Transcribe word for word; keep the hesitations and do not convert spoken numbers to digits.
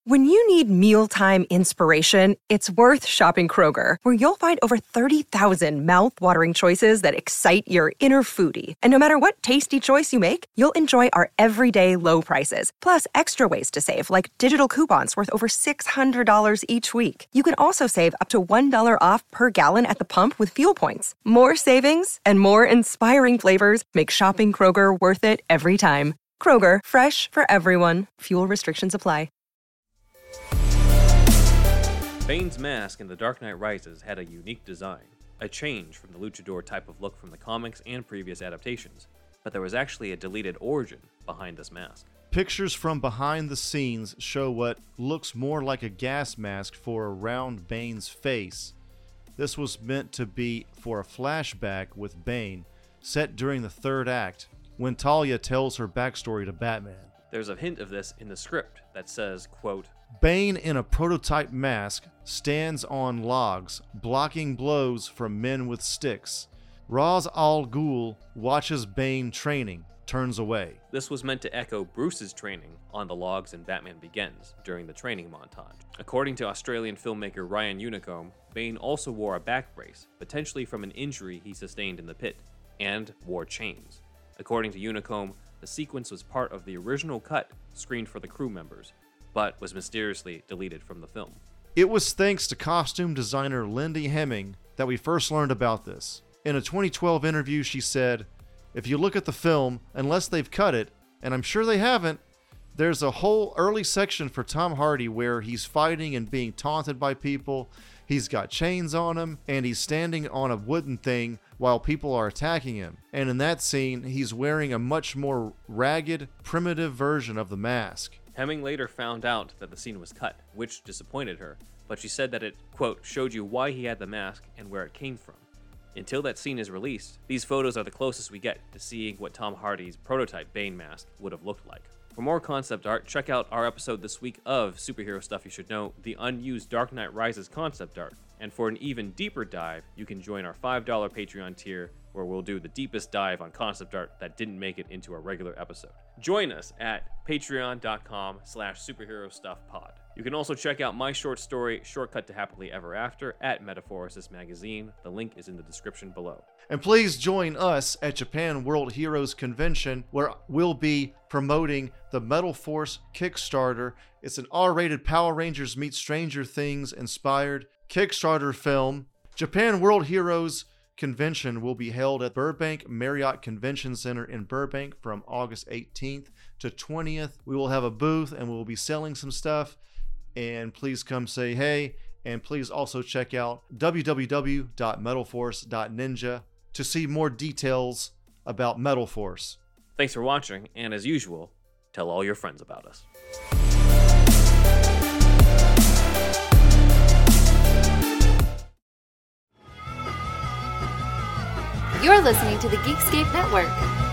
When you need mealtime inspiration, it's worth shopping Kroger, where you'll find over thirty thousand mouth-watering choices that excite your inner foodie. And no matter what tasty choice you make, you'll enjoy our everyday low prices, plus extra ways to save, like digital coupons worth over six hundred dollars each week. You can also save up to one dollar off per gallon at the pump with fuel points. More savings and more inspiring flavors make shopping Kroger worth it every time. Kroger, fresh for everyone. Fuel restrictions apply. Bane's mask in The Dark Knight Rises had a unique design, a change from the luchador type of look from the comics and previous adaptations, but there was actually a deleted origin behind this mask. Pictures from behind the scenes show what looks more like a gas mask for around Bane's face. This was meant to be for a flashback with Bane, set during the third act, when Talia tells her backstory to Batman. There's a hint of this in the script that says, quote, Bane in a prototype mask stands on logs, blocking blows from men with sticks. Ra's al Ghul watches Bane training, turns away. This was meant to echo Bruce's training on the logs in Batman Begins during the training montage. According to Australian filmmaker Ryan Unicombe, Bane also wore a back brace, potentially from an injury he sustained in the pit, and wore chains. According to Unicombe, the sequence was part of the original cut screened for the crew members, but was mysteriously deleted from the film. It was thanks to costume designer Lindy Hemming that we first learned about this. In a twenty twelve interview, she said, if you look at the film, unless they've cut it, and I'm sure they haven't, there's a whole early section for Tom Hardy where he's fighting and being taunted by people. He's got chains on him, and he's standing on a wooden thing while people are attacking him. And in that scene, he's wearing a much more ragged, primitive version of the mask. Hemming later found out that the scene was cut, which disappointed her, but she said that it, quote, showed you why he had the mask and where it came from. Until that scene is released, these photos are the closest we get to seeing what Tom Hardy's prototype Bane mask would have looked like. For more concept art, check out our episode this week of Superhero Stuff You Should Know, the unused Dark Knight Rises concept art. And for an even deeper dive, you can join our five dollars Patreon tier, where we'll do the deepest dive on concept art that didn't make it into a regular episode. Join us at patreon.com slash superherostuffpod. You can also check out my short story, Shortcut to Happily Ever After, at Metaphorosis Magazine. The link is in the description below. And please join us at Japan World Heroes Convention, where we'll be promoting the Metal Force Kickstarter. It's an R-rated Power Rangers meet Stranger Things inspired Kickstarter film. Japan World Heroes Convention will be held at Burbank Marriott Convention Center in Burbank from August eighteenth to twentieth. We will have a booth and we'll be selling some stuff. And please come say hey. And please also check out w w w dot metal force dot ninja to see more details about Metal Force. Thanks for watching, and as usual, tell all your friends about us. You're listening to the Geekscape Network.